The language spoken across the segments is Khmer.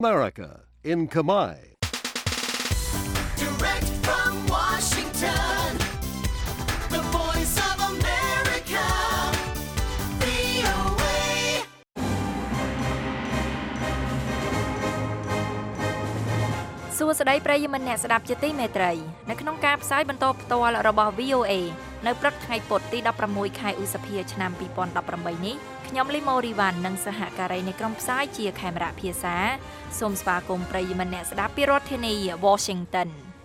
America in Khmer. Direct from Washington, the voice of America, VOA. សួស្តីប្រិយមិត្តអ្នកស្ដាប់ជាទីមេត្រីនៅក្នុងការផ្សាយបន្តផ្ទាល់របស់ VOA នៅព្រឹកថ្ងៃពុធទី16ខែឧសភាឆ្នាំ2018នេះខ្ញុំលីម៉ូរីវ៉ាន់និងសហការីនៃក្រុមផ្សាយជាខេមរៈភាសាសូមស្វាគមន៍ប្រិយមិត្តអ្នកស្ដាប់ពីរដ្ឋធានី Washington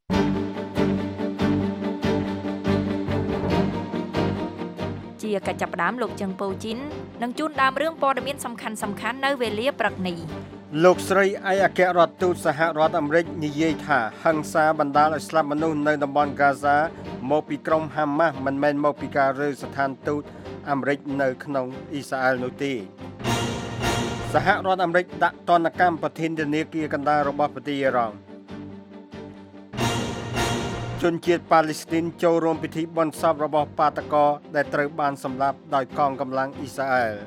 ជាកិច្ចចាប់ផ្ដើមលោកជឹងប៉ូជីននឹងជូនដើមរឿងព័ត៌មានសំខាន់ៗនៅវេលាព្រឹកនេះលោកស្រីឯកអគ្គរដ្ឋទូតសហរដ្ឋអាមេរិកនិយាយថាហិង្សាបណ្ដាលឲ្យស្លាប់មនុស្សនៅតំបន់ហ្គាហ្សាមកពីក្រុមហាម៉ាស់មិនមែនមកពីការរើស្ថានទូតអាមេរិកនៅក្នុងអ៊ីស្រាអែលនោះទេសហរដ្ឋអាមេរិកដាក់ទណ្ឌកម្មប្រធានាគារកណ្ដាលរបស់ប្រទេសអ៊ីរ៉ង់ជនជាតិប៉ាឡេស្ទីនចូលរួមពិធីបុណ្យសពរបស់បាតកោដែលត្រូវបានសម្លាប់ដោយកងកម្លាំងអ៊ីស្រាអែល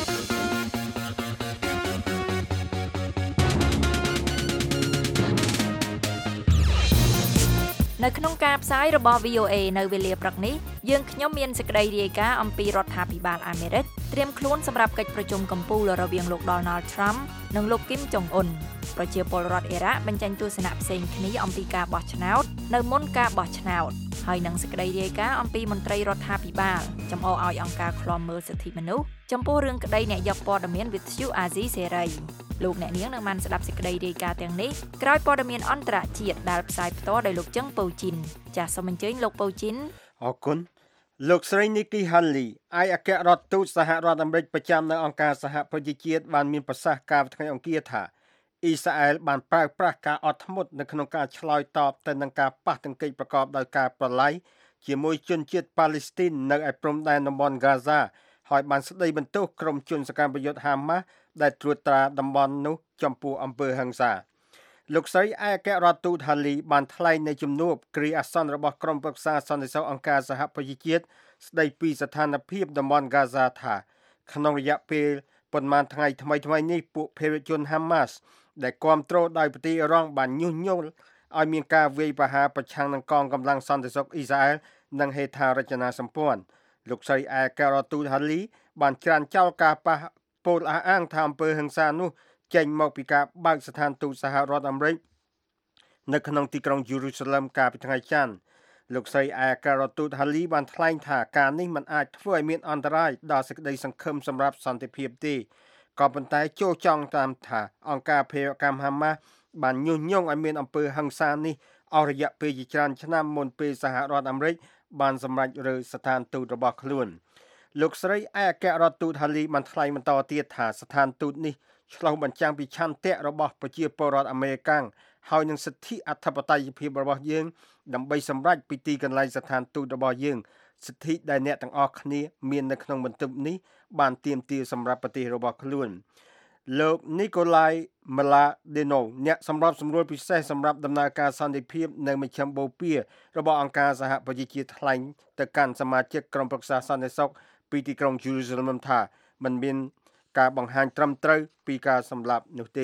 នៅក្នុងការផ្សាយរបស់ VOA នៅវេលាព្រឹកនេះយើងខ្ញុំមានសេចក្តីរាយការណ៍អំពីរដ្ឋាភិបាលអាមេរិកត្រៀមខ្លួនសម្រាប់កិច្ចប្រជុំកំពូលរវាងលោក Donald Trump និងលោក Kim Jong Un ប្រជាពលរដ្ឋអ៊ីរ៉ាក់បញ្ចេញទស្សនៈផ្សេងគ្នាអំពីការបោះឆ្នោតនៅមុនការបោះឆ្នោតហើយនឹងសេចក្តីរាយការណ៍អំពីមន្ត្រីរដ្ឋាភិបាលចំអកឲ្យអង្គការឃ្លាំមើលសិទ្ធិមនុស្សចំពោះរឿងក្តីអ្នកយកព័ត៌មានវិទ្យុអាស៊ីសេរីលោកអ្នកនាងនឹងបានស្ដាប់សេចក្តីរាយការណ៍ទាំងនេះក្រោយព័ត៌មានអន្តរជាតិដែលផ្សាយផ្ទាល់ដោយលោកជឹងប៉ូជីនចាសសូមអញ្ជើញលោកប៉ូជីនអរគុណលោកស្រី Nikki Haley ឯកអគ្គរដ្ឋទូតសហរដ្ឋអាមេរិកប្រចាំនៅអង្គការសហប្រជាជាតិបានមានប្រសាសន៍កាលថ្ងៃអង្គារថាអ៊ីស្រាអែលបានប្រើប្រាស់ការអត់ធ្មត់នៅក្នុងការឆ្លើយតបទៅនឹងការប៉ះទង្គិចប្រកបដោយការប្រឡាយជាមួយជនជាតិប៉ាឡេស្ទីននៅឯព្រំដែនតំបន់ហ្គាហ្សាហើយបានស្ដីបន្ទោសក្រុមជនសកម្មប្រយុទ្ធហាម៉ាស់ដែលត្រួតត្រាតំបន់នោះចំពោះអំពើហិង្សាលោកស្រីឯកអគ្គរដ្ឋទូត Haley បានថ្លែងនៅជំនួបគ្រាអាសន្នរបស់ក្រុមប្រឹក្សាសន្តិសុខអង្គការសហប្រជាជាតិស្ដីពីស្ថានភាពតំបន់ហ្គាហ្សាថាក្នុងរយៈពេលប៉ុន្មានថ្ងៃថ្មីៗនេះពួកភេរវជនហាម៉ាស់ដែលគ្រប់គ្រងដោយប្រទេសអ៊ីរ៉ង់បានញុះញង់ឲ្យមានការវាយប្រហារប្រឆាំងនឹងកងកម្លាំងសន្តិសុខអ៊ីស្រាអែលនិងហេដ្ឋារចនាសម្ព័ន្ធលោកស្រីឯកអគ្គរដ្ឋទូត Haley បានច្រានចោលការប៉ះពោលអះអាងថាអំពើហិង្សានោះចេញមកពីការបើកស្ថានទូតសហរដ្ឋអាមេរិកនៅក្នុងទីក្រុងយេរូសាឡឹមកាលពីថ្ងៃច័ន្ទលោកស្រីឯកអគ្គរដ្ឋទូត Haley បានថ្លែងថាការនេះមិនអាចធ្វើឲ្យមានអន្តរាយដល់សេចក្តីសង្ឃឹមសម្រាប់សន្តិភាពទេក៏ប៉ុន្តែចូលចង់តាមថាអង្គការភេរវកម្មហាម៉ាស់បានញុះញង់ឲ្យមានអំពើហិង្សានេះអស់រយៈពេលជាច្រើនឆ្នាំមុនពេលសហរដ្ឋអាមេរិកបានសម្រេចរើស្ថានទូតរបស់ខ្លួនលោកស្រីឯកអគ្គរដ្ឋទូត Haley បានថ្លែងបន្តទៀតថាស្ថានទូតនេះឆ្លុះបញ្ចាំងពីឆន្ទៈរបស់ប្រជាពលរដ្ឋអាមេរិកហើយនឹងសិទ្ធិអធិបតេយ្យភាពរបស់យើងដើម្បីសម្រេចពីទីកន្លែងស្ថានទូតរបស់យើងសិទ្ធិដែលអ្នកទាំងអស់គ្នាមាននៅក្នុងបន្ទប់នេះបានទាមទារសម្រាប់ប្រទេសរបស់ខ្លួនលោក Nikolai Mladenov អ្នកសម្របសម្រួលពិសេសសម្រាប់ដំណើរការសន្តិភាពនៅមជ្ឈមបូព៌ារបស់អង្គការសហប្រជាជាតិថ្លែងទៅកាន់សមាជិកក្រុមប្រឹក្សាសន្តិសុខពីទីក្រុង Jerusalem ថាមិនមានការបង្ហាញត្រឹមត្រូវពីការសម្លាប់នោះទេ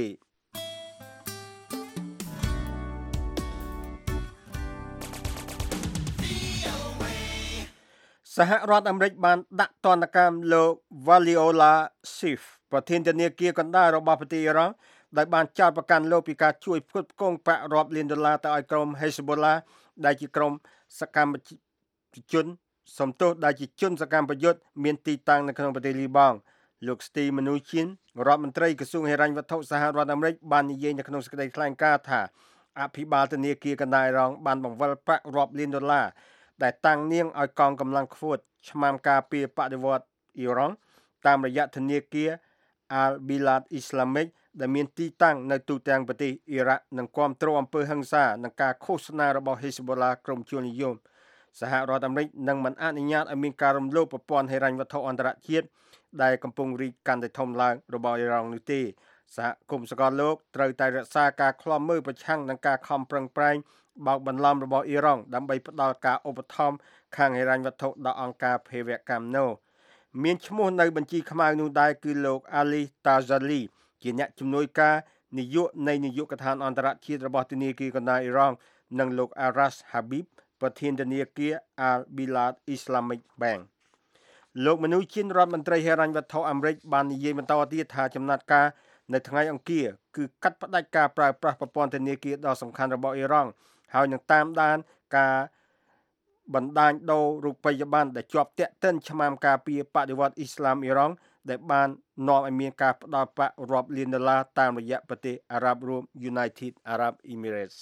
សហរដ្ឋអាមេរិកបានដាក់ទណ្ឌកម្មលោក Valiola Sif ប្រធានធនាគារកណ្ដាលរបស់ប្រទេសអ៊ីរ៉ង់ដែលបានចោទប្រកាន់លោកពីការជួយផ្គត់ផ្គង់ប្រាក់រាប់លានដុល្លារទៅឲ្យក្រុម Hezbollah ដែលជាក្រុមសកម្មជនសំទោសដែលជាជនសកម្មប្រយុទ្ធមានទីតាំងនៅក្នុងប្រទេសលីបង់លោក Steve Mnuchin រដ្ឋមន្ត្រីក្រសួងហិរញ្ញវត្ថុសហរដ្ឋអាមេរិកបាននិយាយនៅក្នុងសេចក្តីថ្លែងការណ៍ថាអភិបាលធនាគារកណ្ដាលអ៊ីរ៉ង់បានបង្វិលប្រាក់រាប់លានដុល្លារដែលតាំងនាងឲ្យកងកម្លាំងខ្វូតឆ្មាំការពារបដិវត្តអ៊ីរ៉ង់តាមរយៈធនាគារ Al-Bilad Islamic ដែលមានទីតាំងនៅទូទាំងប្រទេសអ៊ីរ៉ាក់និងគ្រប់គ្រងអំពើហិង្សានិងការឃោសនារបស់ Hezbollah ក្រុមជននិយមសហរដ្ឋអាមេរិកនឹងមិនអនុញ្ញាតឲ្យមានការរំលោភប្រព័ន្ធហិរញ្ញវត្ថុអន្តរជាតិដែលកំពុងរីកកាន់តែធំឡើងរបស់អ៊ីរ៉ង់នោះទេសហគមន៍សកលលោកត្រូវតែរក្សាការឃ្លាំមើលប្រឆាំងនឹងការខំប្រឹងប្រែងបោកបន្លំរបស់អ៊ីរ៉ង់ដើម្បីផ្ដល់ការឧបត្ថម្ភខាងហិរញ្ញវត្ថុដល់អង្គការភេរវកម្មនោះមានឈ្មោះនៅបញ្ជីខ្មៅនោះដែរគឺលោក Ali Tajali ជាអ្នកជំនួយការនាយកនៃនាយកដ្ឋានអន្តរជាតិរបស់ធនាគារកណ្ដាលអ៊ីរ៉ង់និងលោក Aras Habib ប្រធានធនាគារ Al Bilad Islamic Bank លោកមនុស្សជាតិរដ្ឋមន្ត្រីហិរញ្ញវត្ថុអាមេរិកបាននិយាយបន្តទៀតថាចំណាត់ការនៅថ្ងៃអង្គារគឺកាត់ផ្តាច់ការប្រើប្រាស់ប្រព័ន្ធធនាគារដ៏សំខាន់របស់អ៊ីរ៉ង់ហើយនឹងតាមដានការបណ្ដាញដូររូបិយប័ណ្ណដែលជាប់ទាក់ទិនឆ្មាំការពារបដិវត្តអ៊ីស្លាមអ៊ីរ៉ង់ដែលបាននាំឲ្យមានការផ្ដល់ប្រាក់រាប់លានដុល្លារតាមរយៈប្រទេសអារ៉ាប់រួម United Arab Emirates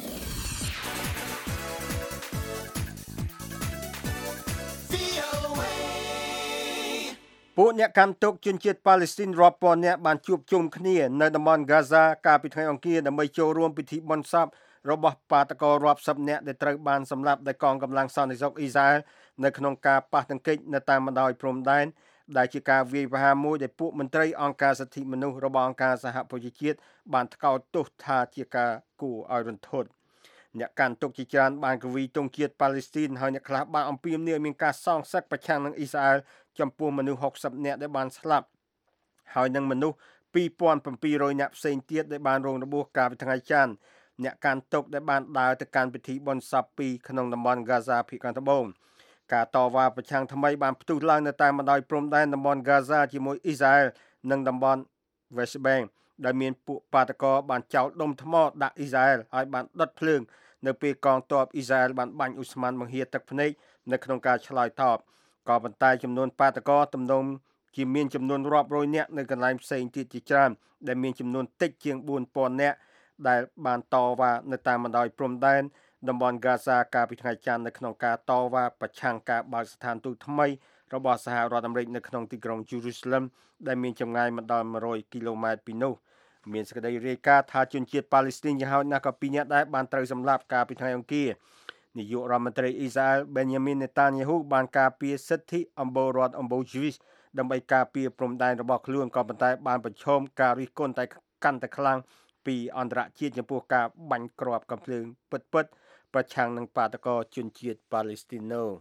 ពួកអ្នកកាន់ទុកជនជាតិប៉ាឡេស្ទីនរាប់ពាន់នាក់បានជួបជុំគ្នានៅតំបន់ Gaza កាលពីថ្ងៃអង្គារដើម្បីចូលរួមពិធីបុណ្យសពរបស់បាតកោរាប់សិបនាក់ដែលត្រូវបានសម្លាប់ដោយកងកម្លាំងសន្តិសុខអ៊ីស្រាអែលនៅក្នុងការប៉ះទង្គិចនៅតាមបណ្ដោយព្រំដែនដែលជាការវាយប្រហារមួយដែលពួកមន្ត្រីអង្គការសិទ្ធិមនុស្សរបស់អង្គការសហប្រជាជាតិបានថ្កោលទោសថាជាការគួរឲ្យរន្ធត់អ្នកកាន់ទុកជាច្រើនបានគវីទង់ជាតិប៉ាឡេស្ទីនហើយអ្នកខ្លះបានអំពាវនាវឲ្យមានការសងសឹកប្រឆាំងនឹងអ៊ីស្រាអែលចំពោះមនុស្ស60នាក់ដែលបានស្លាប់ហើយនឹងមនុស្ស 2700 នាក់ផ្សេងទៀតដែលបានរងរបួសកាលពីថ្ងៃច័ន្ទអ្នកកាន់ទុកដែលបានដើរទៅកាន់ពិធីបុណ្យសព2ក្នុងតំបន់ Gaza ភាគខាងត្បូងការតវ៉ាប្រឆាំងថ្មីបានផ្ទុះឡើងនៅតាមបណ្ដោយព្រំដែនតំបន់ Gaza ជាមួយអ៊ីស្រាអែលនិងតំបន់ West Bank ដែលមានពួកបាតកោបានចោលដុំថ្មដាក់អ៊ីស្រាអែលហើយបានដុតភ្លើងនៅពេលកងទ័ពអ៊ីស្រាអែលបានបាញ់ឧស្ម័នបង្ហៀរទឹកភ្នែកនៅក្នុងការឆ្លើយតបក៏ប៉ុន្តែចំនួនបាតកោទំនងជាមានចំនួនរាប់រយនាក់នៅកន្លែងផ្សេងទៀតជាច្រើនដែលមានចំនួនតិចជាង 4000 នាក់ដែលបានតវ៉ានៅតាមបណ្ដោយព្រំដែនតំបន់ Gaza កាលពីថ្ងៃច័ន្ទនៅក្នុងការតវ៉ាប្រឆាំងការបើកស្ថានទូតថ្មីរបស់សហរដ្ឋអាមេរិកនៅក្នុងទីក្រុង Jerusalem ដែលមានចម្ងាយមិនដល់100គីឡូម៉ែត្រពីនោះមានសេចក្តីរាយការណ៍ថាជនជាតិប៉ាឡេស្ទីនយ៉ាងហោចណាស់ក៏2នាក់ដែរបានត្រូវសម្លាប់កាលពីថ្ងៃអង្គារនាយករដ្ឋមន្ត្រីអ៊ីស្រាអែល Benjamin Netanyahu បានការពារសិទ្ធិអម្បូររដ្ឋអម្បូរ Jewish ដើម្បីការពារព្រំដែនរបស់ខ្លួនក៏ប៉ុន្តែបានប្រឈមការរិះគន់តែកាន់តែខ្លាំងពីអន្តរជាតិចំពោះការបាញ់គ្រាប់កាំភ្លើងពិតៗប្រឆាំងនឹងបាតកោជនជាតិប៉ាឡេស្ទីននោះ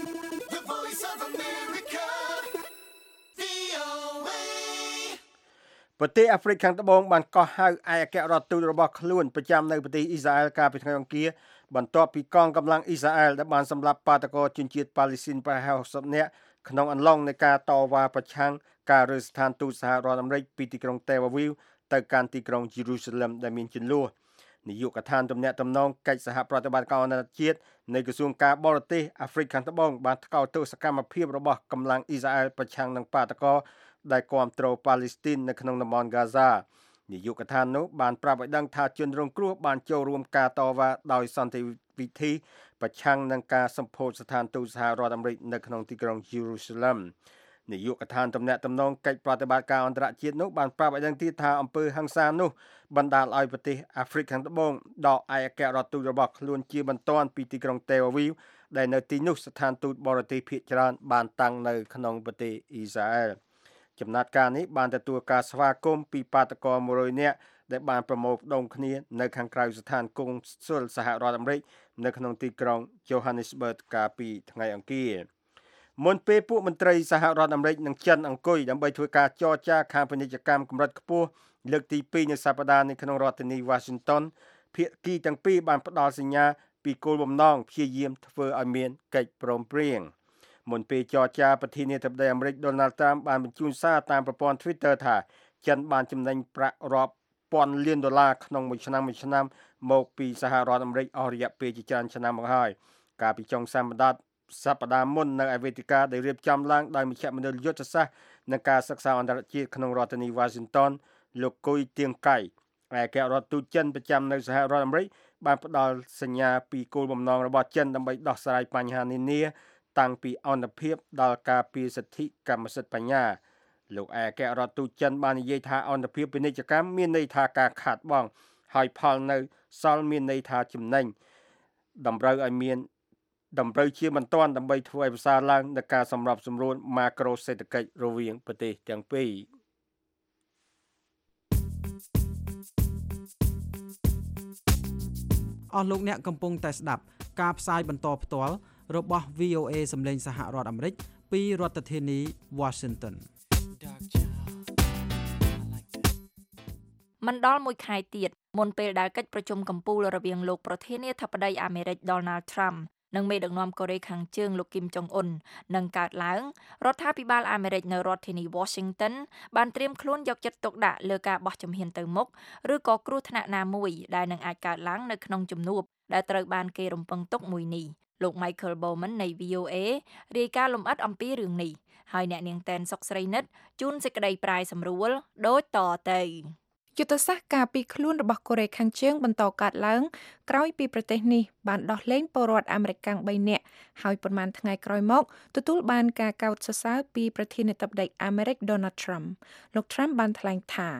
ប្រទេសអាហ្វ្រិកខាងត្បូងបានកោះហៅឯកអគ្គរដ្ឋទូតរបស់ខ្លួនប្រចាំនៅប្រទេសអ៊ីស្រាអែលកាលពីថ្ងៃអង្គារបន្ទាប់ពីកងកម្លាំងអ៊ីស្រាអែលដែលបានសម្លាប់បាតកោជនជាតិប៉ាឡេស្ទីនប្រហែល60នាក់ក្នុងអំឡុងនៃការតវ៉ាប្រឆាំងការរើស្ថានទូតសហរដ្ឋអាមេរិកពីទីក្រុង Tel Aviv ទៅកាន់ទីក្រុង Jerusalem ដែលមានជម្លោះនាយកដ្ឋានទំនាក់ទំនងកិច្ចសហប្រតិបត្តិការអន្តរជាតិនៃក្រសួងការបរទេសអាហ្វ្រិកខាងត្បូងបានថ្កោលទោសសកម្មភាពរបស់កម្លាំងអ៊ីស្រាអែលប្រឆាំងនឹងបាតកោដែលគាំទ្រប៉ាឡេស្ទីននៅក្នុងតំបន់ Gaza នាយកដ្ឋាននោះបានប្រាប់ឲ្យដឹងថាជនរងគ្រោះបានចូលរួមការតវ៉ាដោយសន្តិវិធីប្រឆាំងនឹងការសម្ពោធស្ថានទូតសហរដ្ឋអាមេរិកនៅក្នុងទីក្រុង Jerusalem នាយកដ្ឋានទំនាក់ទំនងកិច្ចប្រតិបត្តិការអន្តរជាតិនោះបានប្រាប់ឲ្យដឹងទៀតថាអំពើហិង្សានោះបណ្ដាលឲ្យប្រទេសអាហ្វ្រិកខាងត្បូងដកឯកអគ្គរដ្ឋទូតរបស់ខ្លួនជាបន្ទាន់ពីទីក្រុង Tel Aviv ដែលនៅទីនោះស្ថានទូតបរទេសភាគច្រើនបានតាំងនៅក្នុងប្រទេសអ៊ីស្រាអែលចំណាត់ការនេះបានទទួលការស្វាគមន៍ពីបាតកោ100នាក់ដែលបានប្រមូលផ្ដុំគ្នានៅខាងក្រៅស្ថានកុងស៊ុលសហរដ្ឋអាមេរិកនៅក្នុងទីក្រុង Johannesburg កាលពីថ្ងៃអង្គារមុនពេលពួកមន្ត្រីសហរដ្ឋអាមេរិកនិងចិនអង្គុយដើម្បីធ្វើការចរចាខាងពាណិជ្ជកម្មកម្រិតខ្ពស់លើកទី2នៅសប្តាហ៍នេះក្នុងរដ្ឋធានី Washington ភាគីទាំងពីរបានផ្ដល់សញ្ញាពីគោលបំណងព្យាយាមធ្វើឲ្យមានកិច្ចព្រមព្រៀងមុនពេលចរចាប្រធានាធិបតីអាមេរិក Donald Trump បានបញ្ជូនសារតាមប្រព័ន្ធ Twitter ថាចិនបានចំណេញប្រាក់រាប់ពាន់លានដុល្លារក្នុងមួយឆ្នាំមកពីសហរដ្ឋអាមេរិកអស់រយៈពេលជាច្រើនឆ្នាំមកហើយកាលពីចុងសប្តាហ៍មុននៅឯវេទិកាដែលរៀបចំឡើងដោយមជ្ឈមណ្ឌលយុទ្ធសាស្ត្រនិងការសិក្សាអន្តរជាតិក្នុងរដ្ឋធានី Washington លោកគុយទៀងកៃឯកអគ្គរដ្ឋទូតចិនប្រចាំនៅសហរដ្ឋអាមេរិកបានផ្ដល់សញ្ញាពីគោលបំណងរបស់ចិនដើម្បីដោះស្រាយបញ្ហានានាតាំងពីអន្តរភាពដល់ការពារសិទ្ធិកម្មសិទ្ធិបញ្ញាលោកឯកអគ្គរដ្ឋទូតចិនបាននិយាយថាអន្តរភាពពាណិជ្ជកម្មមានន័យថាការខាតបង់ហើយផលនៅសល់មានន័យថាចំណេញតម្រូវជាបន្ទាន់ដើម្បីធ្វើឲ្យប្រសើរឡើងនៃការសម្របសម្រួលម៉ាក្រូសេដ្ឋកិច្ចរវាងប្រទេសទាំងពីរអស់លោកអ្នកកំពុងតែស្ដាប់ការផ្សាយបន្តផ្ទាល់របស់ VOA សម្លេងសហរដ្ឋអាមេរិកពីរដ្ឋធានី Washington មិនដល់មួយខែទៀតមុនពេលដែលកិច្ចប្រជុំកំពូលរវាងលោកប្រធានាធិបតីអាមេរិក Donald Trump និងមេដឹកនាំកូរ៉េខាងជើងលោកគីមចុងអ៊ុននឹងកើតឡើងរដ្ឋាភិបាលអាមេរិកនៅរដ្ឋធានី Washington បានត្រៀមខ្លួនយកចិត្តទុកដាក់លើការបោះជំហានទៅមុខឬក៏គ្រោះថ្នាក់ណាមួយដែលនឹងអាចកើតឡើងនៅក្នុងជំនួបដែលត្រូវបានគេរំពឹងទុកមួយនេះលោក Michael Bowman នៃ VOA រាយការណ៍លម្អិតអំពីរឿងនេះហើយអ្នកនាងតែនសុកស្រីនិតជូនសេចក្តីប្រាយសម្រួលដូចតទៅយុទ្ធសាស្ត្រការពីខ្លួនរបស់កូរ៉េខាងជើងបន្តកើតឡើងក្រោយពីប្រទេសនេះបានដោះលែងពលរដ្ឋអាមេរិក3នាក់ហើយប៉ុន្មានថ្ងៃក្រោយមកទទួលបានការកោតសរសើរពីប្រធានាធិបតីអាមេរិក Donald Trump លោក Trump បានថ្លែងថា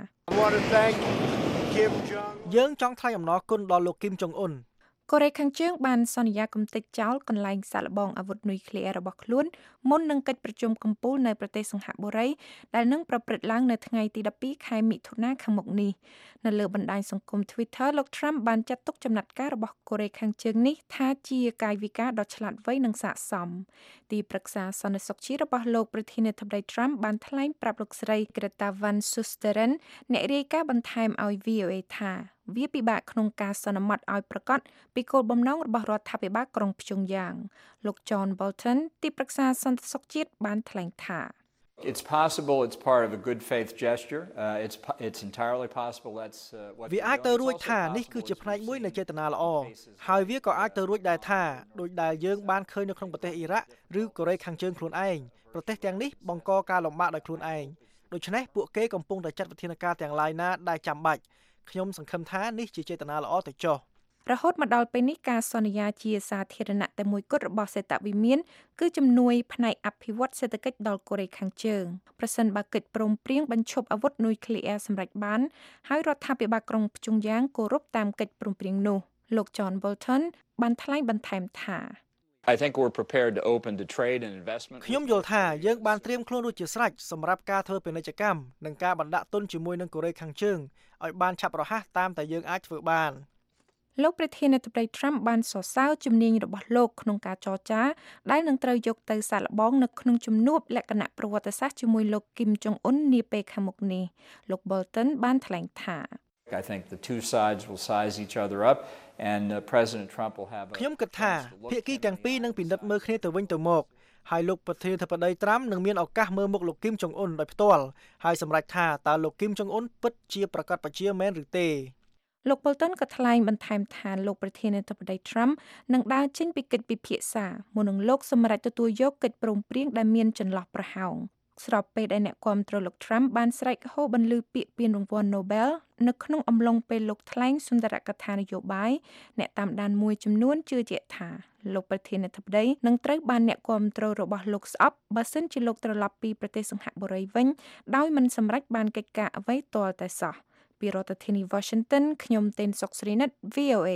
យើងចង់ថ្លែងអំណរគុណដល់លោកគីមចុងអ៊ុនកូរ៉េខាងជើងបានសន្យាគំទេចចោលកន្លែងសាកល្បងអាវុធនុយក្លេអ៊ែររបស់ខ្លួនមុននឹងកិច្ចប្រជុំកំពូលនៅប្រទេសសិង្ហបុរីដែលនឹងប្រព្រឹត្តឡើងនៅថ្ងៃទី12ខែមិថុនាខាងមុខនេះនៅលើបណ្ដាញសង្គម Twitter លោក Trump បានចាត់ទុកចំណាត់ការរបស់កូរ៉េខាងជើងនេះថាជាកាយវិការដ៏ឆ្លាតវៃនិងស័ក្តិសមទីប្រឹក្សាសន្តិសុខជាតិរបស់លោកប្រធានាធិបតី Trump បានថ្លែងប្រាប់លោកស្រី Greta Van Susteren អ្នករាយការណ៍បន្ថែមឲ្យ VOA ថាវាពិបាកក្នុងការសន្មត់ឲ្យប្រកាសពីគោលបំណងរបស់រដ្ឋាភិបាលក្រុងព្យុងយ៉ាងលោក John Bolton ទីប្រឹក្សាសន្តិសុខជាតិបានថ្លែងថា It's possible it's part of a good faith gesture. It's entirely possible that's what វាអាចទៅរួចថានេះគឺជាផ្នែកមួយនៃចេតនាល្អហើយវាក៏អាចទៅរួចដែរថាដោយដែលយើងបានឃើញនៅក្នុងប្រទេសអ៊ីរ៉ាក់ឬកូរ៉េខាងជើងខ្លួនឯងប្រទេសទាំងនេះបង្កការលំបាកដោយខ្លួនឯងដូច្នេះពួកគេកំពុងតែចាត់វិធានការទាំងឡាយណាដែលចាំបាច់ខ្ញុំសង្ឃឹមថានេះជាចេតនាល្អទៅចុះរហូតមកដល់ពេលនេះការសន្យាជាសាធារណៈតែមួយគត់របស់សេតវិមានគឺជំនួយផ្នែកអភិវឌ្ឍសេដ្ឋកិច្ចដល់កូរ៉េខាងជើងប្រសិនបើកិច្ចព្រមព្រៀងបញ្ឈប់អាវុធនុយក្លេអ៊ែរសម្រេចបានហើយរដ្ឋាភិបាលក្រុងព្យុងយ៉ាងគោរពតាមកិច្ចព្រមព្រៀងនោះលោក John Bolton បានថ្លែងបន្ថែមថា I think we're prepared to open to trade and investment. ខ្ញុំយល់ថាយើងបានត្រៀមខ្លួនរួចជាស្រេចសម្រាប់ការធ្វើពាណិជ្ជកម្មនិងការបណ្ដាក់ទុនជាមួយនឹងកូរ៉េខាងជើងឲ្យបានឆាប់រហ័សតាមតែយើងអាចធ្វើបានលោកប្រធានាធិបតី Trump បានសរសើរជំនាញរបស់លោកក្នុងការចរចាដែលនឹងត្រូវយកទៅសាកល្បងនៅក្នុងជំនួបលក្ខណៈប្រវត្តិសាស្ត្រជាមួយលោកគីមចុងអ៊ុននាពេលខាងមុខនេះលោក Bolton បានថ្លែងថា I think the two sides will size each other up and President Trump will have ខ្ញុំគិតថាភាគីទាំងពីរនឹងពិនិត្យមើលគ្នាទៅវិញទៅមកហើយលោកប្រធានាធិបតី Trump នឹងមានឱកាសមើលមុខលោកគីមចុងអ៊ុនដោយផ្ទាល់ហើយសម្រេចថាតើលោកគីមចុងអ៊ុនពិតជាប្រកាសបជាមែនឬទេលោក Bolton ក៏ថ្លែងបន្ថែមថាលោកប្រធានាធិបតី Trump នឹងដើរចេញពីកិច្ចពិភាក្សាមុននឹងលោកសម្រេចទទួលយកកិច្ចព្រមព្រៀងដែលមានចន្លោះប្រហោងស្របពេលដែលអ្នកគាំទ្រលោក Trump បានស្រែកហូបន្លឺពាក្យពានរង្វាន់ Nobel នៅក្នុងអំឡុងពេលលោកថ្លែងសុន្ទរកថានយោបាយអ្នកតាមដានមួយចំនួនជឿជាក់ថាលោកប្រធានាធិបតីនឹងត្រូវបានអ្នកគាំទ្ររបស់លោកស្អប់បើសិនជាលោកត្រឡប់ពីប្រទេសសិង្ហបុរីវិញដោយមិនសម្រេចបានកិច្ចការអ្វីទាល់តែសោះពីរដ្ឋធានី Washington ខ្ញុំតេនសុកស្រីនិត VOA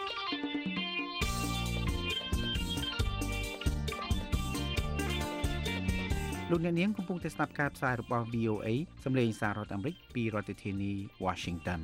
លោកអ្នកនាងកំពុងតែស្ដាប់ការផ្សាយរបស់ VOA សម្លេងសាររដ្ឋអាមេរិកពីរដ្ឋធានី Washington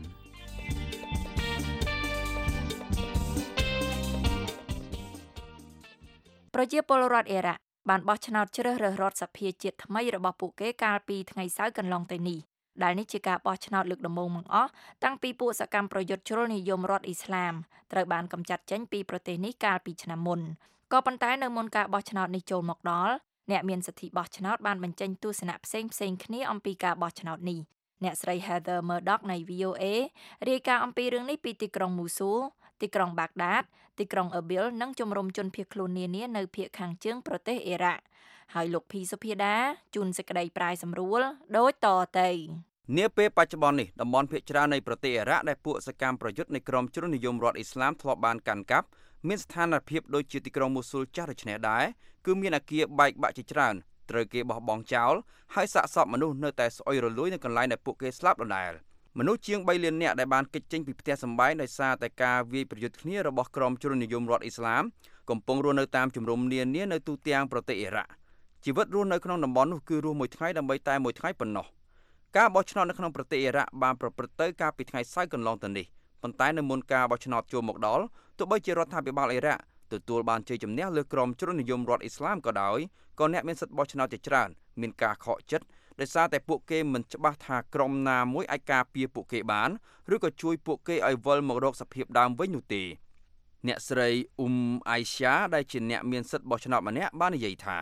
ប្រជាពលរដ្ឋអ៊ីរ៉ាក់បានបោះឆ្នោតជ្រើសរើសរដ្ឋសភាជាតិថ្មីរបស់ពួកគេកាលពីថ្ងៃសៅរ៍កន្លងទៅនេះដែលនេះជាការបោះឆ្នោតលើកដំបូងបង្អស់តាំងពីពួកសកម្មប្រយុទ្ធជ្រុលនិយមរដ្ឋអ៊ីស្លាមត្រូវបានកម្ចាត់ចេញពីប្រទេសនេះកាលពីឆ្នាំមុនក៏ប៉ុន្តែនៅមុនការបោះឆ្នោតនេះចូលមកដល់អ្នកមានសិទ្ធិបោះឆ្នោតបានបញ្ចេញទស្សនៈផ្សេងៗគ្នាអំពីការបោះឆ្នោតនេះអ្នកស្រី Heather Murdoch នៃ VOA រាយការណ៍អំពីរឿងនេះពីទីក្រុង Mosul ទីក្រុង Baghdad ទីក្រុង Erbil និងជំរំជនភៀសខ្លួននានានៅភាគខាងជើងប្រទេសអ៊ីរ៉ាក់ហើយលោកភីសុភាដាជូនសេចក្តីប្រាយសម្រួលដូចតទៅនាពេលបច្ចុប្បន្ននេះតំបន់ភាគច្រើននៃប្រទេសអ៊ីរ៉ាក់ដែលពួកសកម្មប្រយុទ្ធនៃក្រុមជ្រុលនិយមរដ្ឋអ៊ីស្លាមធ្លាប់បានកាន់កាប់មានស្ថានភាពដូចជាទីក្រុងមូស៊ូលចាស់ដូចនេះដែរគឺមានអគារបែកបាក់ជាច្រើនត្រូវគេបោះបង់ចោលហើយសាកសពមនុស្សនៅតែស្អុយរលួយនៅកន្លែងដែលពួកគេស្លាប់ដដែលមនុស្សជាង3លាននាក់ដែលបានគេចចេញពីផ្ទះសម្បែងដោយសារតែការវាយប្រយុទ្ធគ្នារបស់ក្រុមជ្រុលនិយមរដ្ឋអ៊ីស្លាមកំពុងរស់នៅតាមជំរំនានានៅទូទាំងប្រទេសអ៊ីរ៉ាក់ជីវិតរស់នៅក្នុងតំបន់នោះគឺរស់មួយថ្ងៃដើម្បីតែមួយថ្ងៃប៉ុណ្ណោះការបោះឆ្នោតនៅក្នុងប្រទេសអ៊ីរ៉ាក់បានប្រព្រឹត្តទៅកាលពីថ្ងៃសៅរ៍កន្លងទៅនេះប៉ុន្តែនៅមុនការបោះឆ្នោតចូលមកដល់ទោះបីជារដ្ឋាភិបាលអ៊ីរ៉ាក់ទទួលបានជ័យជំនះលើក្រុមជ្រុលនិយមរដ្ឋអ៊ីស្លាមក៏ដោយក៏អ្នកមានសិទ្ធិបោះឆ្នោតជាច្រើនមានការខកចិត្តដោយសារតែពួកគេមិនច្បាស់ថាក្រុមណាមួយអាចការពារពួកគេបានឬក៏ជួយពួកគេឲ្យវិលមករកសភាពដើមវិញនោះទេអ្នកស្រីអៃសាដែលជាអ្នកមានសិទ្ធិបោះឆ្នោតម្នាក់បាននិយាយថា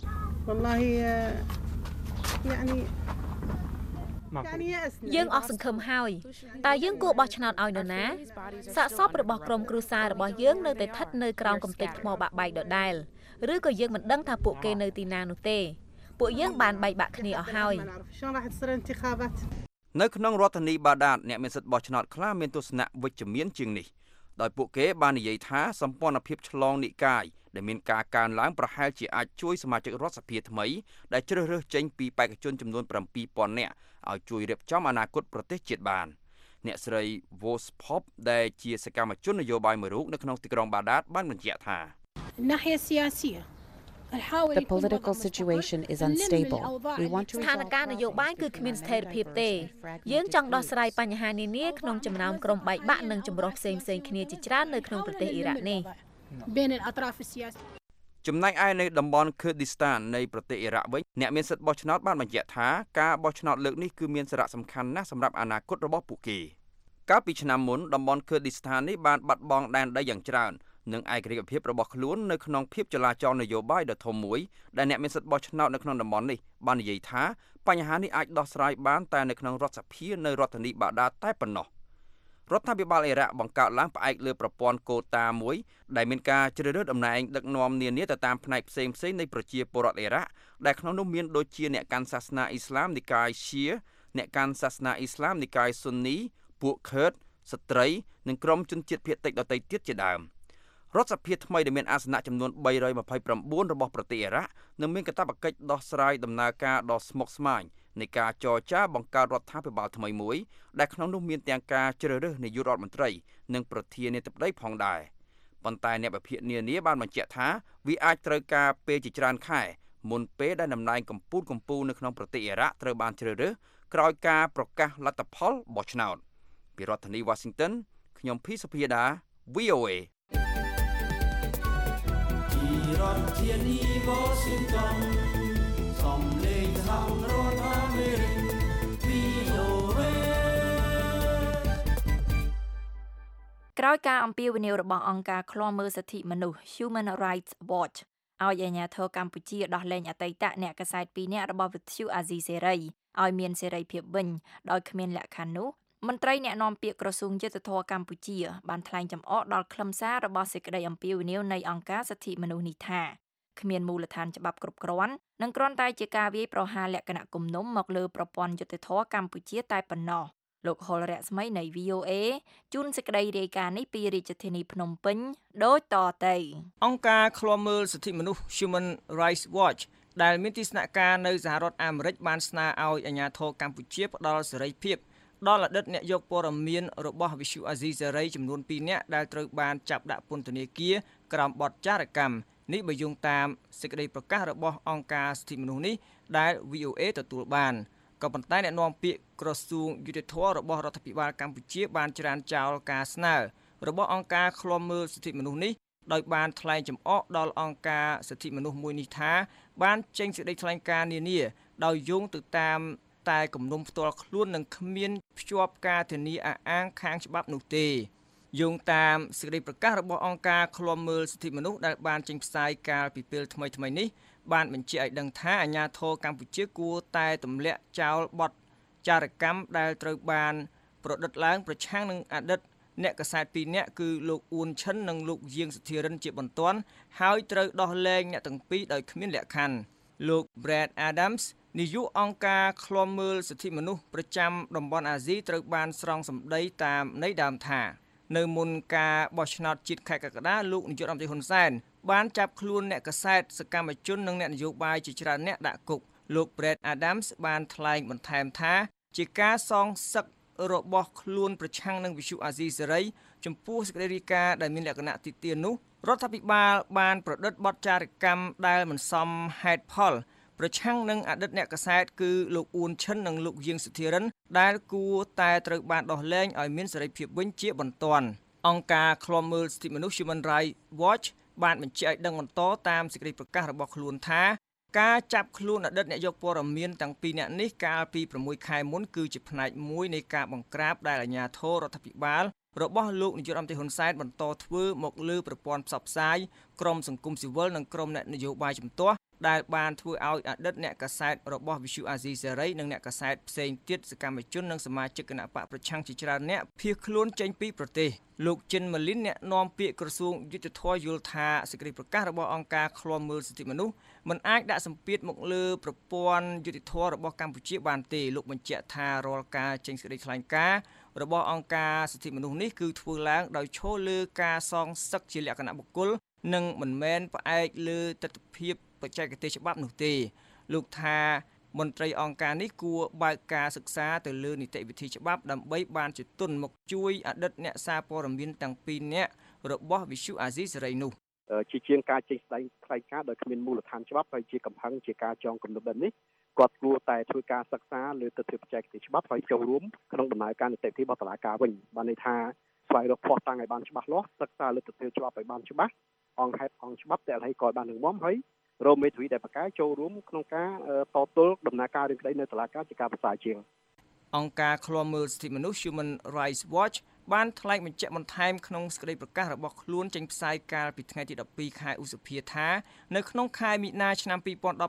យើងអស់សង្ឃឹមហើយតើយើងគួរបោះឆ្នោតឲ្យនរណាសាកសពរបស់ក្រុមគ្រួសាររបស់យើងនៅតែស្ថិតនៅក្រោមកំទេចថ្មបាក់បែកដដែលឬក៏យើងមិនដឹងថាពួកគេនៅទីណានោះទេពួកយើងបានបែកបាក់គ្នាអស់ហើយនៅក្នុងរដ្ឋធានីបាដាតអ្នកមានសិទ្ធិបោះឆ្នោតខ្លះមានទស្សនៈវិជ្ជមានជាងនេះដោយពួកគេបាននិយាយថាសម្ព័ន្ធភាពឆ្លងនិកាយដែលមានការកើនឡើងប្រហែលជាអាចជួយសមាជិករដ្ឋសភាថ្មីដែលជ្រើសរើសចេញពីបេក្ខជនចំនួន 7,000 នាក់ឲ្យជួយរៀបចំអនាគតប្រទេសជាតិបានអ្នកស្រី Vospop ដែលជាសកម្មជននយោបាយមួយរូបនៅក្នុងទីក្រុងបាដាតបានបញ្ជាក់ថា The political situation is unstable. We want to ស្ថានភាពនយោបាយគឺគ្មានស្ថិរភាពទេយើងចង់ដោះស្រាយបញ្ហានានាក្នុងចំណោមក្រុមបែកបាក់និងចម្រុះផ្សេងៗគ្នាជាច្រើននៅក្នុងប្រទេសអ៊ីរ៉ាក់នេះចំណែកឯនៅតំបន់ Kurdistan នៃប្រទេសអ៊ីរ៉ាក់វិញអ្នកមានសិទ្ធិបោះឆ្នោតបានបញ្ជាក់ថាការបោះឆ្នោតលើកនេះគឺមានសារៈសំខាន់ណាស់សម្រាប់អនាគតរបស់ពួកគេកាលពីឆ្នាំមុនតំបន់ Kurdistan នេះបានបាត់បង់ដែនដីយ៉ាងច្រើននិងឯករាជ្យភាពរបស់ខ្លួននៅក្នុងភាពចលាចលនយោបាយដ៏ធំមួយដែលអ្នកមានសិទ្ធិបោះឆ្នោតនៅក្នុងតំបន់នេះបាននិយាយថាបញ្ហានេះអាចដោះស្រាយបានតែនៅក្នុងរដ្ឋសភានៅរដ្ឋធានីបាដាតតែប៉ុណ្ណោះរដ្ឋាភិបាលអ៊ីរ៉ាក់បង្កើតឡើងផ្អែកលើប្រព័ន្ធកូតាមួយដែលមានការជ្រើសរើសតំណែងដឹកនាំនានាទៅតាមផ្នែកផ្សេងៗនៃប្រជាពលរដ្ឋអ៊ីរ៉ាក់ដែលក្នុងនោះមានដូចជាអ្នកកាន់សាសនាអ៊ីស្លាមនិកាយឈីអ្នកកាន់សាសនាអ៊ីស្លាមនិកាយស៊ុននីពួកខឺតស្ត្រីនិងក្រុមជនជាតិភាគតិចដទៃទៀតជាដើមរដ្ឋសភាថ្មីដែលមានអាសនៈចំនួន329របស់ប្រទេសអ៊ីរ៉ាក់នឹងមានកាតព្វកិច្ចដោះស្រាយដំណើរការដ៏ស្មុគស្មាញនៃការចរចាបង្កើតរដ្ឋាភិបាលថ្មីមួយដែលក្នុងនោះមានទាំងការជ្រើសរើសនាយករដ្ឋមន្ត្រីនិងប្រធានាធិបតីផងដែរប៉ុន្តែអ្នកវិភាគនានាបានបញ្ជាក់ថាវាអាចត្រូវការពេលជាច្រើនខែមុនពេលដែលតំណែងកម្ពុជានៅក្នុងប្រទេសអ៊ីរ៉ាក់ត្រូវបានជ្រើសរើសក្រោយការប្រកាសលទ្ធផលបោះឆ្នោតពីរដ្ឋធានី Washington ខ្ញុំភីសុភាដា VOAរដ្ឋធានី Washington សំឡេងសហរដ្ឋអាមេរិក VOA ក្រោយការអំពាវនាវរបស់អង្គការឃ្លាំមើលសិទ្ធិមនុស្ស Human Rights Watch ឲ្យអាជ្ញាធរកម្ពុជាដោះលែងអតីតអ្នកកាសែត2នាក់របស់វិទ្យុអាស៊ីសេរីឲ្យមានសេរីភាពវិញដោយគ្មានលក្ខខណ្ឌនោះមន្ត្រីអ្នកនាំពាក្យក្រសួងយុទ្ធភ័ពកម្ពុជាបានថ្លែងចំអកដល់ខ្លឹមសាររបស់សេចក្តីអំពាវនាវនៃអង្គការសិទ្ធិមនុស្សនេះថាគ្មានមូលដ្ឋានច្បាប់គ្រប់គ្រាន់និងគ្រាន់តែជាការវាយប្រហារលក្ខណៈគំនុំមកលើប្រព័ន្ធយុត្តិធម៌កម្ពុជាតែប៉ុណ្ណោះលោកហុលរស្មីនៃ VOA ជូនសេចក្តីរាយការណ៍នេះពីរាជធានីភ្នំពេញដូចតទៅអង្គការឃ្លាំមើលសិទ្ធិមនុស្ស Human Rights Watch ដែលមានទីស្នាក់ការនៅសហរដ្ឋអាមេរិកបានស្នើឲ្យអាជ្ញាធរកម្ពុជាផ្តល់សេរីភាពដល់អតីតអ្នកយកព័ត៌មានរបស់វិទ្យុអាស៊ីសេរីចំនួន2នាក់ដែលត្រូវបានចាប់ដាក់ពន្ធនាគារក្រោមបទចោរកម្មនេះបើយោងតាមសេចក្តីប្រកាសរបស់អង្គការសិទ្ធិមនុស្សនេះដែល VOA ទទួលបានក៏ប៉ុន្តែអ្នកនាំពាក្យក្រសួងយុតិធធម៌របស់រដ្ឋាភិបាលកម្ពុជាបានច្រានចោលការស្នើរបស់អង្គការឃ្លាំមើលសិទ្ធិមនុស្សនេះដោយបានថ្លែងចំអកដល់អង្គការសិទ្ធិមនុស្សមួយនេះថាបានចេញសេចក្តីថ្លែងការណ៍នានាដោយយោងទៅតាមតែគំនុំផ្ទាល់ខ្លួននឹងគ្មានភ្ជាប់ការធានាអះអាងខាងច្បាប់នោះទេយោងតាមសេចក្តីប្រកាសរបស់អង្គការឃ្លាំមើលសិទ្ធិមនុស្សដែលបានចេញផ្សាយកាលពីពេលថ្មីៗនេះបានបញ្ជាក់ឲ្យដឹងថាអាជ្ញាធរកម្ពុជាគួរតែទម្លាក់ចោលបទចោរកម្មដែលត្រូវបានប្រឌិតឡើងប្រឆាំងនឹងអតីតអ្នកកាសែត2នាក់គឺលោកអ៊ួនឈិននិងលោកយាងសធិរិនជាបន្ទាន់ហើយត្រូវដោះលែងអ្នកទាំងពីរដោយគ្មានលក្ខខណ្ឌលោក Brad Adams នាយកអង្គការឃ្លាំមើលសិទ្ធិមនុស្សប្រចាំតំបន់អាស៊ីត្រូវបានស្រង់សម្ដីតាមន័យដើមថានៅមុនការបោះឆ្នោតជាតិខែកក្កដាលោកនាយករដ្ឋមន្ត្រីហ៊ុនសែនបានចាប់ខ្លួនអ្នកកាសែតសកម្មជននិងអ្នកនយោបាយជាច្រើនអ្នកដាក់គុកលោក Brad Adams បានថ្លែងបន្ថែមថាជាការសងសឹករបស់ខ្លួនប្រឆាំងនឹងវិទ្យុអាស៊ីសេរីចំពោះសេចក្តីរាយការណ៍ដែលមានលក្ខណៈទីទាននោះរដ្ឋាភិបាលបានប្រឌិតបទចោរកម្មដែលមិនសមហេតុផលប្រឆាំងនឹងអតីតអ្នកកាសែតគឺលោកអ៊ួនឈិននិងលោកយាងសធិរិនដែលគួរតែត្រូវបានដោះលែងឲ្យមានសេរីភាពវិញជាបន្ទាន់អង្គការឃ្លាំមើលសិទ្ធិមនុស្ស Human Rights Watch បានបញ្ជាក់ឲ្យដឹងបន្តតាមសេចក្តីប្រកាសរបស់ខ្លួនថាការចាប់ខ្លួនអតីតអ្នកយកព័ត៌មានទាំងពីរនាក់នេះកាលពី6ខែមុនគឺជាផ្នែកមួយនៃការបង្ក្រាបដែលអាជ្ញាធររដ្ឋាភិបាលរបស់លោកនាយករដ្ឋមន្ត្រីហ៊ុនសែនបន្តធ្វើមកលើប្រព័ន្ធផ្សព្វផ្សាយក្រមសង្គមស៊ីវិលនិងក្រមអ្នកនយោបាយជំទាស់ដែលបានធ្វើឲ្យអតីតអ្នកកាសែតរបស់ Visu Asia សេរីនិងអ្នកកាសែតផ្សេងទៀតសកម្មជននិងសមាជិកគណៈបកប្រឆាំងជាច្រើនអ្នកភៀសខ្លួនចេញពីប្រទេសលោកចិនម៉ាលីនអ្នកនាំពាក្យក្រសួងយុទ្ធភ័ពយល់ថាសេចក្តីប្រកាសរបស់អង្គការឃ្លាំមើលសិទ្ធិមនុស្សមិនអាចដាក់សម្ពាធមកលើប្រព័ន្ធយុទ្ធភ័ពរបស់កម្ពុជាបានទេលោកបញ្ជាក់ថារាល់ការចេញសេចក្តីថ្លែងការណ៍របស់អង្គការសិទ្ធិមនុស្សនេះគឺធ្វើឡើងដោយឈលលើការសងសឹកជាលក្ខណៈបុគ្គលនិងមិនមែនផ្អែកលើទស្សនវិជ្ជាបច្ចេកទេសច្បាប់នោះទេលោកថាមន្ត្រីអង្គការនេះគួរបើកការសិក្សាទៅលើនីតិវិធីច្បាប់ដើម្បីបានជាទុនមកជួយអតីតអ្នកសារព័ត៌មានទាំងពីរនាក់របស់ Visu Asia សេរីនោះជាជាងការចេញស្ដែងថ្លែងការណ៍ដោយគ្មានមូលដ្ឋានច្បាប់ហើយជាកំហឹងជាការចងគំនិតបែបនេះគាត់គួរតែធ្វើការសិក្សាលើទស្សនវិជ្ជាបច្ចេកទេសច្បាប់ហើយចូលរួមក្នុងដំណើរការនីតិវិធីរបស់តុលាការវិញបានន័យថាស្វែងរកភស្តុតាងឲ្យបានច្បាស់លាស់សិក្សាលើទស្សនវិជ្ជាច្បាប់ឲ្យបានច្បាស់អង្គហេតុអង្គច្បាប់តែឲ្យក៏បានរងំហើយរមមេធាវីដែលបកកែចូលរួមក្នុងការតទល់ដំណើរការរឿងក្តីនៅតុលាការជាការប្រសើរជាងអង្គការឃ្លាំមើលសិទ្ធិមនុស្ស Human Rights Watch បានថ្លែងបញ្ជាក់បន្ថែមក្នុងសេចក្តីប្រកាសរបស់ខ្លួនចេញផ្សាយកាលពីថ្ងៃទី12ខែឧសភាថានៅក្នុងខែមិនិនាឆ្នាំ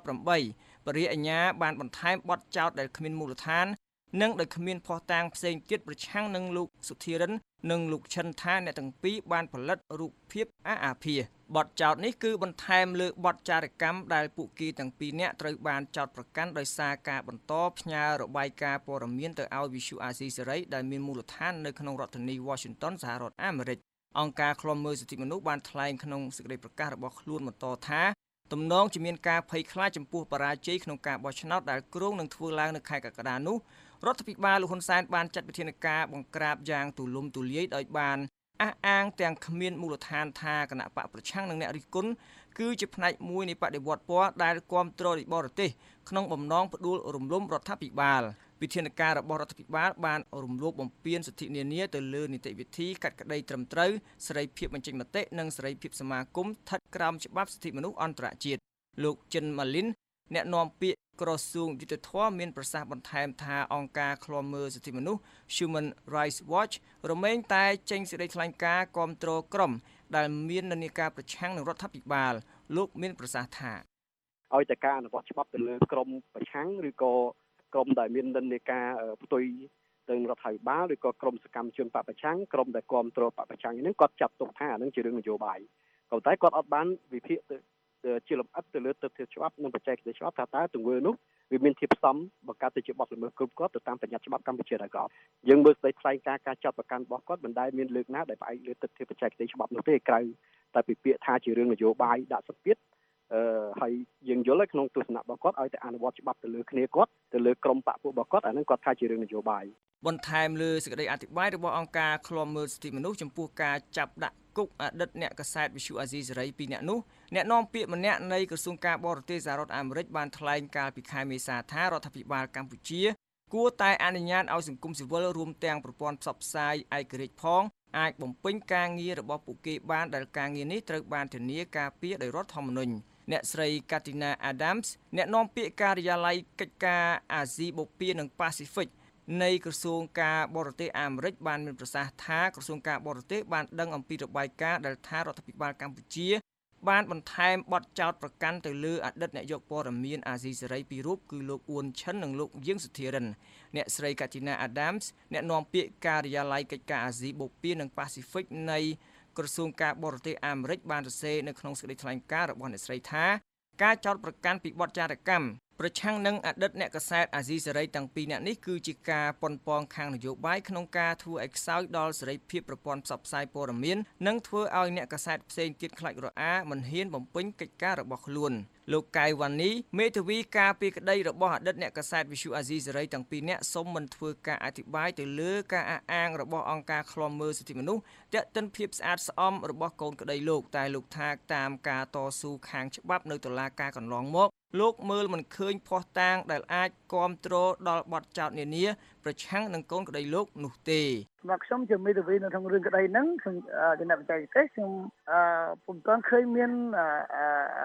2018បរិយាអាជ្ញាបានបន្ថែមបទចោទដែលគ្មានមូលដ្ឋាននិងដោយគ្មានភស្តុតាងផ្សេងទៀតប្រឆាំងនឹងលោកសុធិរិននិងលោកឈិនថាអ្នកទាំងពីរបានផលិតរូបភាពអាភាសបទចោទនេះគឺបន្ថែមលើបទចារកម្មដែលពួកគេទាំងពីរនាក់ត្រូវបានចោទប្រកាន់ដោយសារការបន្តផ្ញើរបាយការណ៍ព័ត៌មានទៅឲ្យ Visu Asia សេរីដែលមានមូលដ្ឋាននៅក្នុងរដ្ឋធានី Washington សហរដ្ឋអាមេរិកអង្គការឃ្លាំមើលសិទ្ធិមនុស្សបានថ្លែងក្នុងសេចក្តីប្រកាសរបស់ខ្លួនបន្តថាទំនងជាមានការភ័យខ្លាចចំពោះបរាជ័យក្នុងការបោះឆ្នោតដែលគ្រោងនឹងធ្វើឡើងនៅខែកក្កដានោះរដ្ឋាភិបាលលោកហ៊ុនសែនបានចាត់វិធានការបង្ក្រាបយ៉ាងទូលំទូលាយដោយបានអះអាងទាំងគ្មានមូលដ្ឋានថាគណៈបកប្រឆាំងនឹងអ្នករិះគន់គឺជាផ្នែកមួយនៃបដិវត្តពណ៌ដែលគ្រប់គ្រងដោយបរទេសក្នុងបំណងផ្ដួលរំលំរដ្ឋាភិបាលវិធានការរបស់រដ្ឋាភិបាលបានរំលោភបំពានសិទ្ធិនានាទៅលើនីតិវិធីកាត់ក្តីត្រឹមត្រូវសេរីភាពបញ្ចេញមតិនិងសេរីភាពសមាគមស្ថិតក្រោមច្បាប់សិទ្ធិមនុស្សអន្តរជាតិលោកចិនម៉ាលីនអ្នកនាំពាក្យក្រសួងយុទ្ធភ័ពមានប្រសាសន៍បន្ថែមថាអង្គការឃ្លាំមើលសិទ្ធិមនុស្ស Human Rights Watch រមែងតែចេញសេចក្តីថ្លែងការណ៍គាំទ្រក្រុមដែលមាននានាការប្រឆាំងនឹងរដ្ឋាភិបាលលោកមានប្រសាសន៍ថាឲ្យតែការអនុវត្តច្បាប់ទៅលើក្រុមប្រឆាំងឬក៏ក្រុមដែលមាននិន្នាការផ្ទុយទៅរដ្ឋាភិបាលឬក៏ក្រុមសកម្មជនបពប្រឆាំងក្រុមដែលគាំទ្របពប្រឆាំងនេះគាត់ចាត់ទុកថាអានឹងជារឿងនយោបាយក៏តែគាត់អត់បានវិភាគជាលម្អិតទៅលើទស្សនវិជ្ជាច្បាប់និងបច្ចេកទេសច្បាប់ថាតើទង្វើនោះវាមានធាតុផ្សំបង្កើតទៅជាបទល្មើសគ្រប់គ្រាន់ទៅតាមបញ្ញត្តិច្បាប់កម្ពុជាដែរក៏យើងមើលស្ដីថ្លែងការចាត់ប្រកាន់របស់គាត់មិនដែលមានលើកណាដែលផ្អែកលើទស្សនវិជ្ជាបច្ចេកទេសច្បាប់នោះទេក្រៅតែពីពាក្យថាជារឿងនយោបាយដាក់សម្ពាធហើយយើងយល់ហើយក្នុងទស្សនៈរបស់គាត់ឲ្យតែអនុវត្តច្បាប់ទៅលើគ្នាគាត់ទៅលើក្រុមបកពួករបស់គាត់អានឹងគាត់ថាជារឿងនយោបាយបន្ថែមលើសេចក្តីអធិប្បាយរបស់អង្គការឃ្លាំមើលសិទ្ធិមនុស្សចំពោះការចាប់ដាក់គុកអតីតអ្នកកាសែត Visu Asia សេរី2នាក់នោះអ្នកនាំពាក្យម្នាក់នៃក្រសួងការបរទេសសហរដ្ឋអាមេរិកបានថ្លែងកាលពីខែមេសាថារដ្ឋាភិបាលកម្ពុជាគួរតែអនុញ្ញាតឲ្យសង្គមស៊ីវិលរួមទាំងប្រព័ន្ធផ្សព្វផ្សាយឯករាជ្យផងអាចបំពេញការងាររបស់ពួកគេបានដែលការងារនេះត្រូវបានធានាការពារដោយរដ្ឋធម្មនុញ្ញអ្នកស្រី Katina Adams អ្នកនាំពាក្យការិយាល័យកិច្ចការអាស៊ីបូព៌ានិងប៉ាស៊ីហ្វិកនៃក្រសួងការបរទេសអាមេរិកបានមានប្រសាសន៍ថាក្រសួងការបរទេសបានដឹងអំពីរបាយការណ៍ដែលថារដ្ឋាភិបាលកម្ពុជាបានបន្ថែមបទចោទប្រកាន់ទៅលើអតីតអ្នកយកព័ត៌មានអាស៊ីសេរីពីររូបគឺលោកអ៊ួនឈិននិងលោកយាងសុធិរិនអ្នកស្រី Katina Adams អ្នកនាំពាក្យការិយាល័យកិច្ចការអាស៊ីបូព៌ានិងប៉ាស៊ីហ្វិកនៃក្រសួងការបរទេសអាមេរិកបានសរសេរនៅក្នុងសេចក្តីថ្លែងការណ៍របស់អ្នកស្រីថាការចោទប្រកាន់ពីបទចារកម្មប្រឆាំងនឹងអតីតអ្នកកាសែតអាស៊ីសេរីទាំងពីរនាក់នេះគឺជាការប៉ុនប៉ងខាងនយោបាយក្នុងការធ្វើឲ្យខ្សោយដល់សេរីភាពប្រព័ន្ធផ្សព្វផ្សាយព័ត៌មាននិងធ្វើឲ្យអ្នកកាសែតផ្សេងទៀតខ្លាចរអាមិនហ៊ានបំពេញកិច្ចការរបស់ខ្លួនលោកកៅវ៉ានីមេធាវីការពីក្តីរបស់អតីតអ្នកកាសែត Visu Asia សេរីទាំងពីរនាក់សូមមិនធ្វើការអធិប្បាយទៅលើការអះអាងរបស់អង្គការឃ្លាំមើលសិទ្ធិមនុស្សទាក់ទិនភាពស្អាតស្អំរបស់កូនក្តីលោកតែលោកថាតាមការតស៊ូខាងច្បាប់នៅតុលាការកន្លងមកលោកមើលមិនឃើញភស្តុតាងដែលអាចគ្រប់គ្រងដល់បទចោទនានាប្រឆាំងនឹងកូនក្តីលោកនោះទេសម្រាប់ខ្ញុំជាមេធាវីនៅក្នុងរឿងក្តីហ្នឹងខ្ញុំជាអ្នកបច្ចេកទេសខ្ញុំពុំទាន់ឃើញមាន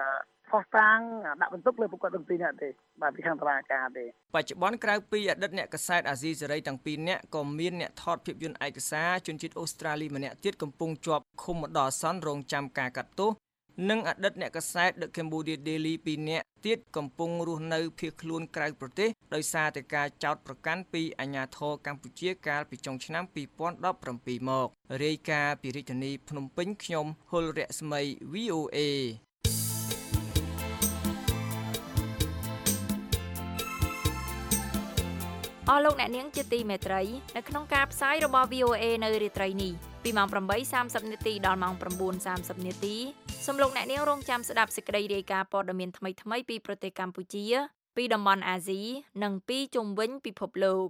ផុសតាងដាក់បន្ទុកលើពួកគាត់ទាំងពីរនាក់ទេបាទពីខាងតុលាការទេបច្ចុប្បន្នក្រៅពីអតីតអ្នកកាសែតអាស៊ីសេរីទាំងពីរនាក់ក៏មានអ្នកថតភាពយន្តឯកសារជនជាតិអូស្ត្រាលីម្នាក់ទៀតកំពុងជាប់ឃុំបណ្ដោះអាសន្នរងចាំការកាត់ទោសនិងអតីតអ្នកកាសែត The Cambodia Daily 2នាក់ទៀតកំពុងរស់នៅភៀសខ្លួនក្រៅប្រទេសដោយសារតែការចោទប្រកាន់ពីអាជ្ញាធរកម្ពុជាកាលពីចុងឆ្នាំ2017មករាយការណ៍ពីរាជធានីភ្នំពេញខ្ញុំហុលរស្មី VOA អស់លោកអ្នកនាងជាទីមេត្រីនៅក្នុងការផ្សាយរបស់ VOA នៅរាត្រីនេះពីម៉ោង 8:30 នាទីដល់ម៉ោង 9:30 នាទីសូមលោកអ្នកនាងរងចាំស្ដាប់សេចក្តីរាយការណ៍ព័ត៌មានថ្មីៗពីប្រទេសកម្ពុជាពីតំបន់អាស៊ីនិងពីជុំវិញពិភពលោក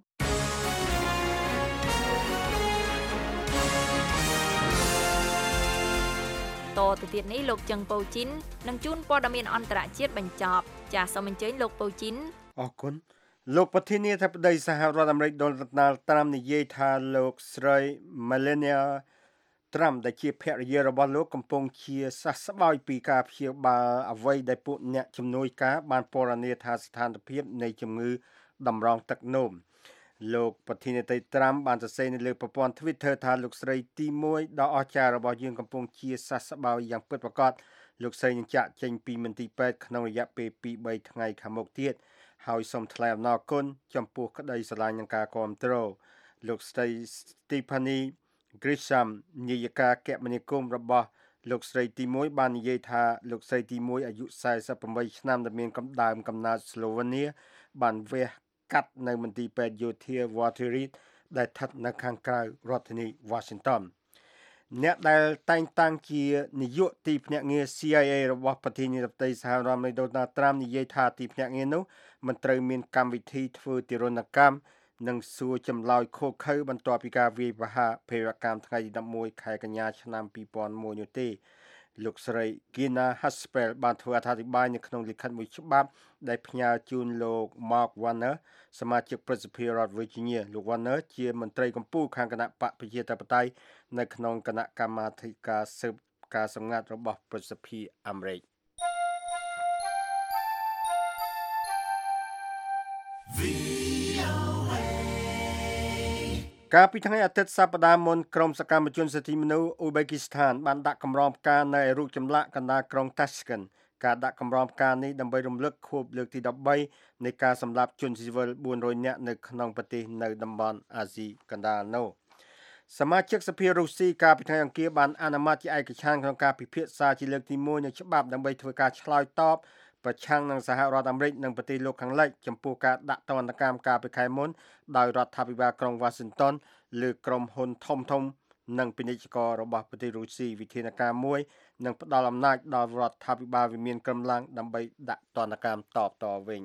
តទៅទៀតនេះលោកចឹងប៉ូជីននឹងជួនព័ត៌មានអន្តរជាតិបញ្ចប់ចាសសូមអញ្ជើញលោកប៉ូជីនអរគុណលោកប្រធានាធិបតីសហរដ្ឋអាមេរិក Donald Trump និយាយថាលោកស្រី Melania Trump ដែលជាភរិយារបស់លោកកំពុងជាសះស្បើយពីការព្យាបាលអ្វីដែលពួកអ្នកជំនួយការបានពណ៌នាថាស្ថានភាពនៃជំងឺតម្រងទឹកនោមលោកប្រធានាធិបតី Trump បានសរសេរនៅលើប្រព័ន្ធ Twitter ថាលោកស្រីទី1ដ៏អស្ចារ្យរបស់យើងកំពុងជាសះស្បើយយ៉ាងពិតប្រាកដលោកស្រីនឹងចាក់ចេញពីមន្ទីរពេទ្យក្នុងរយៈពេល 2-3 ថ្ងៃខាងមុខទៀតហើយសូមថ្លែងអំណរគុណចំពោះក្តីស្រឡាញ់និងការគាំទ្រលោកស្រី Stephanie Grisham នាយិកាគមនាគមន៍របស់លោកស្រីទី1បាននិយាយថាលោកស្រីទី1អាយុ48ឆ្នាំដែលមានកំណើតស្លូវេនៀបានវះកាត់នៅមន្ទីរពេទ្យយោធា Walter Reed ដែលស្ថិតនៅខាងក្រៅរដ្ឋធានី Washington អ្នកដែលតែងតាំងជានាយកទីភ្នាក់ងារ CIA របស់ប្រធានាធិបតីសហរដ្ឋអាមេរិក Donald Trump និយាយថាទីភ្នាក់ងារនោះមិនត្រូវមានកម្មវិធីធ្វើទារុណកម្មនិងសួរចម្លើយខុសខើបន្ទាប់ពីការវាយប្រហារភេរវកម្មថ្ងៃទី11ខែកញ្ញាឆ្នាំ2001នោះទេលោកស្រី Gina Haspel បានធ្វើអត្ថាធិប្បាយនៅក្នុងលិខិតមួយច្បាប់ដែលផ្ញើជូនលោក Mark Warner សមាជិកព្រឹទ្ធសភារដ្ឋ Virginia លោក Warner ជាមន្ត្រីកម្ពុជាខាងគណៈបកប្រជាធិបតេយ្យនៅក្នុងគណៈកម្មាធិការស៊ើបការសម្ងាត់របស់ព្រឹទ្ធសភាអាមេរិកកាលពីថ្ងៃអាទិត្យសប្តាហ៍មុនក្រុមសកម្មជនសិទ្ធិមនុស្សអ៊ុយបេគីស្ថានបានដាក់កម្រងផ្កានៅឯរូបចម្លាក់កណ្ដាលក្រុង Tashkent ការដាក់កម្រងផ្កានេះដើម្បីរំលឹកខួបលើកទី13នៃការសម្លាប់ជនស៊ីវិល400នាក់នៅក្នុងប្រទេសនៅតំបន់អាស៊ីកណ្ដាលនោះសមាជិកសភារុស្ស៊ីកាលពីថ្ងៃអង្គារបានអនុម័តជាឯកច្ឆន្ទក្នុងការពិភាក្សាជាលើកទី1នៃច្បាប់ដើម្បីធ្វើការឆ្លើយតបប្រឆាំងនឹងសហរដ្ឋអាមេរិកនិងប្រទេសលោកខាងលិចចំពោះការដាក់ទណ្ឌកម្មកាលពីខែមុនដោយរដ្ឋាភិបាលក្រុង Washington លើក្រុមហ៊ុនធំៗនិងពាណិជ្ជកររបស់ប្រទេសរុស្ស៊ីវិធានការមួយនឹងផ្ដល់អំណាចដល់រដ្ឋាភិបាលវិមានកម្លាំងដើម្បីដាក់ទណ្ឌកម្មតវិញ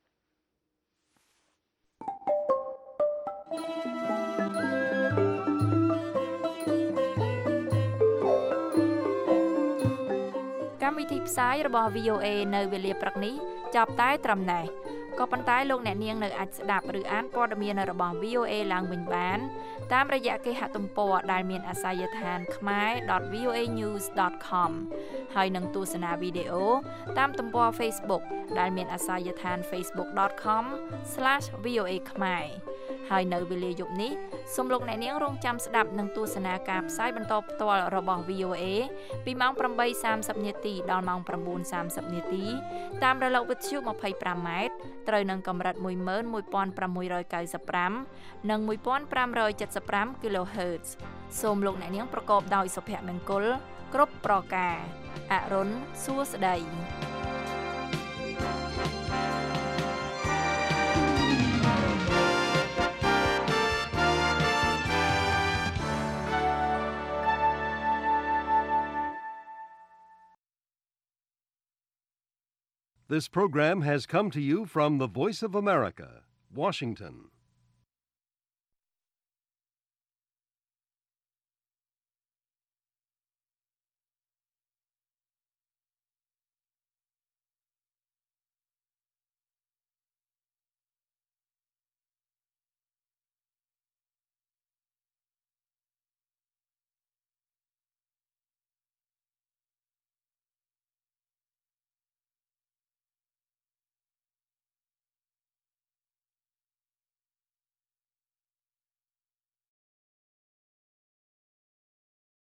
កម្មវិធីផ្សាយរបស់ VOA នៅវេលាព្រឹកនេះចាប់តែត្រឹមណេះក៏ប៉ុន្តែលោកអ្នកនាងនៅអាចស្ដាប់ឬអានព័ត៌មានរបស់ VOA ឡើងវិញបានតាមរយៈគេហទំព័រដែលមានអាសយដ្ឋាន khmer.voanews.com ហើយនឹងទស្សនាវីដេអូតាមទំព័រ Facebook ដែលមានអាសយដ្ឋាន facebook.com/voa khmer ហើយនៅវេលាយប់នេះសូមលោកអ្នកនាងរងចាំស្ដាប់និងទស្សនាការផ្សាយបន្តផ្ទាល់របស់ VOA ពីម៉ោង 8:30 នាទីដល់ម៉ោង 9:30 នាទីតាមរលកវិទ្យុ 25M ត្រូវនឹងកម្រិត 11695 និង 1575 kHz សូមលោកអ្នកនាងប្រកបដោយសុភមង្គលគ្រប់ប្រការអរុនសួស្តី This program has come to you from the Voice of America, Washington.